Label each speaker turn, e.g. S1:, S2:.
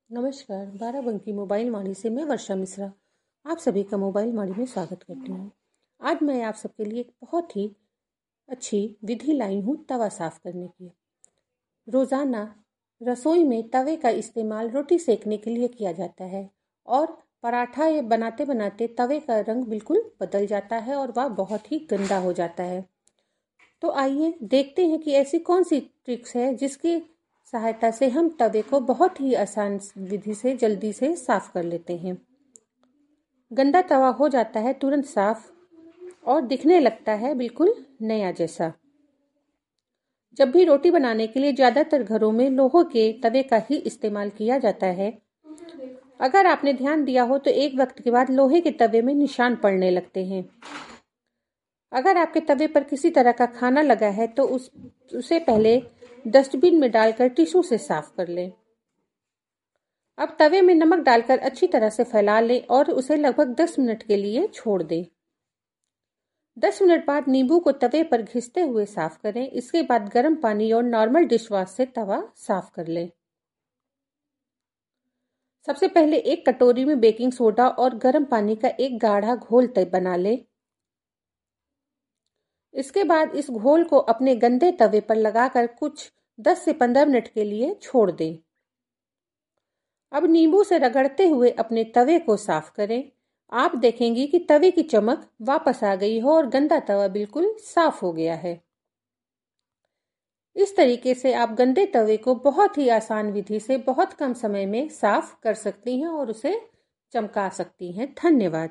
S1: नमस्कार, बाराबंकी मोबाइल माड़ी से मैं वर्षा मिश्रा आप सभी का मोबाइल माड़ी में स्वागत करती हूँ। आज मैं आप सबके लिए एक बहुत ही अच्छी विधि लाई हूँ तवा साफ करने की। रोज़ाना रसोई में तवे का इस्तेमाल रोटी सेकने के लिए किया जाता है और पराठा बनाते बनाते तवे का रंग बिल्कुल बदल जाता है और वह बहुत ही गंदा हो जाता है। तो आइए देखते हैं कि ऐसी कौन सी ट्रिक्स है जिसकी सहायता से हम तवे को बहुत ही आसान विधि से जल्दी से साफ कर लेते हैं। गंदा तवा हो जाता है तुरंत साफ और दिखने लगता है बिल्कुल नया जैसा। जब भी रोटी बनाने के लिए ज़्यादातर घरों में लोहे के तवे का ही इस्तेमाल किया जाता है। अगर आपने ध्यान दिया हो तो एक वक्त के बाद लोहे के तवे में निशान पड़ने लगते हैं। अगर आपके तवे पर किसी तरह का खाना लगा है तो उसे पहले डस्टबिन में डालकर टिश्यू से साफ कर लें। अब तवे में नमक डालकर अच्छी तरह से फैला लें और उसे लगभग 10 मिनट के लिए छोड़ दें। 10 मिनट बाद नींबू को तवे पर घिसते हुए साफ करें। इसके बाद गर्म पानी और नॉर्मल डिश वॉश से तवा साफ कर लें। सबसे पहले एक कटोरी में बेकिंग सोडा और गर्म पानी का एक गाढ़ा घोल बना लें। इसके बाद इस घोल को अपने गंदे तवे पर लगाकर कुछ 10 से 15 मिनट के लिए छोड़ दें। अब नींबू से रगड़ते हुए अपने तवे को साफ करें। आप देखेंगी कि तवे की चमक वापस आ गई हो और गंदा तवा बिल्कुल साफ हो गया है। इस तरीके से आप गंदे तवे को बहुत ही आसान विधि से बहुत कम समय में साफ कर सकती हैं और उसे चमका सकती हैं। धन्यवाद।